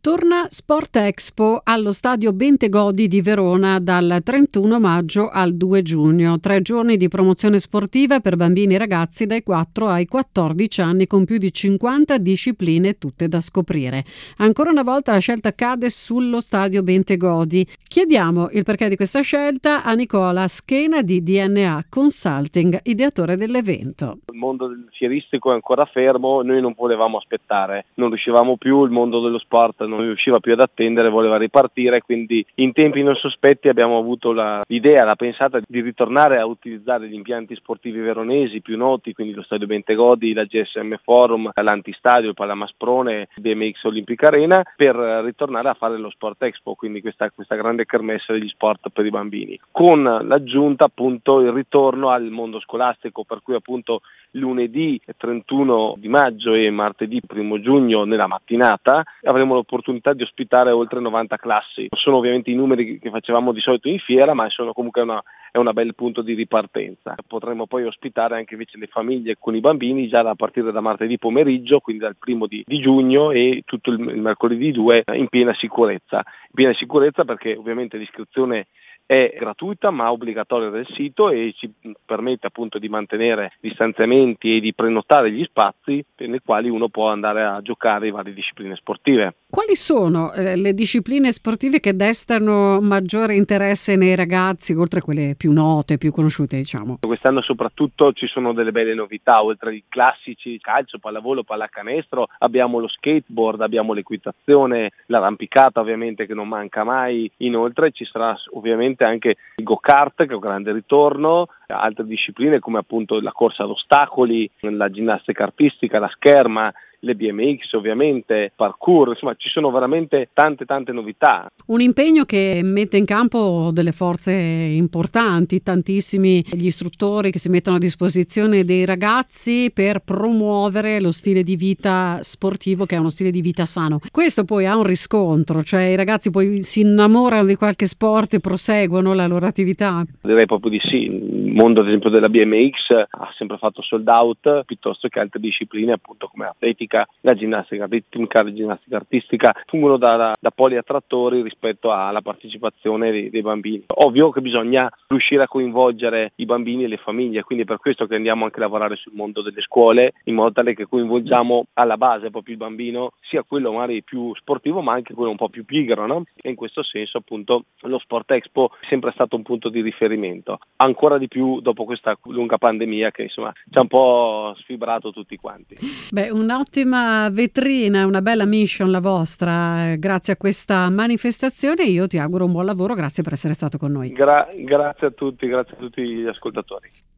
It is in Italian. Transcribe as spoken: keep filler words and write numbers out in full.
Torna Sport Expo allo stadio Bentegodi di Verona dal trentuno maggio al due giugno. Tre giorni di promozione sportiva per bambini e ragazzi dai quattro ai quattordici anni con più di cinquanta discipline tutte da scoprire. Ancora una volta la scelta cade sullo stadio Bentegodi. Chiediamo il perché di questa scelta a Nicola Schena di D N A Consulting, ideatore dell'evento. Il mondo del fieristico è ancora fermo, noi non volevamo aspettare, non riuscivamo più, il mondo dello sport non riusciva più ad attendere, voleva ripartire, quindi in tempi non sospetti abbiamo avuto la, l'idea, la pensata di ritornare a utilizzare gli impianti sportivi veronesi più noti, quindi lo stadio Bentegodi, la G S M Forum, l'Antistadio, il Pallamasprone, il B M X Olympic Arena, per ritornare a fare lo Sport Expo, quindi questa, questa grande kermesse degli sport per i bambini, con l'aggiunta appunto il ritorno al mondo scolastico, per cui appunto lunedì trentuno di maggio e martedì primo giugno nella mattinata avremo l'opportunità di ospitare oltre novanta classi. Sono ovviamente i numeri che facevamo di solito in fiera, ma sono comunque una, è un bel punto di ripartenza. Potremo poi ospitare anche invece le famiglie con i bambini già da partire da martedì pomeriggio, quindi dal primo di, di giugno e tutto il, il mercoledì due in piena sicurezza. In piena sicurezza perché ovviamente l'iscrizione è gratuita ma obbligatoria del sito e ci permette appunto di mantenere distanziamenti e di prenotare gli spazi nei quali uno può andare a giocare in varie discipline sportive. Quali sono eh, le discipline sportive che destano maggiore interesse nei ragazzi, oltre a quelle più note, più conosciute, diciamo? Quest'anno soprattutto ci sono delle belle novità, oltre ai classici calcio, pallavolo, pallacanestro, abbiamo lo skateboard, abbiamo l'equitazione, l'arrampicata ovviamente che non manca mai, inoltre ci sarà ovviamente anche il go-kart che è un grande ritorno, altre discipline come appunto la corsa ad ostacoli, la ginnastica artistica, la scherma, le B M X ovviamente, parkour, insomma ci sono veramente tante tante novità. Un impegno che mette in campo delle forze importanti, tantissimi gli istruttori che si mettono a disposizione dei ragazzi per promuovere lo stile di vita sportivo che è uno stile di vita sano. Questo poi ha un riscontro, cioè i ragazzi poi si innamorano di qualche sport e proseguono la loro attività? Direi proprio di sì, il mondo ad esempio della B M X ha sempre fatto sold out piuttosto che altre discipline appunto come atletica, la ginnastica ritmica, la ginnastica artistica fungono da, da, da poli attrattori rispetto alla partecipazione dei, dei bambini. Ovvio che bisogna riuscire a coinvolgere i bambini e le famiglie, quindi è per questo che andiamo anche a lavorare sul mondo delle scuole in modo tale che coinvolgiamo alla base proprio il bambino, sia quello magari più sportivo ma anche quello un po' più pigro, no? E in questo senso appunto lo Sport Expo è sempre stato un punto di riferimento, ancora di più dopo questa lunga pandemia che insomma ci ha un po' sfibrato tutti quanti. Beh, un'ottima vetrina, una bella mission la vostra, grazie a questa manifestazione. Io ti auguro un buon lavoro, grazie per essere stato con noi. Gra- grazie a tutti, grazie a tutti gli ascoltatori.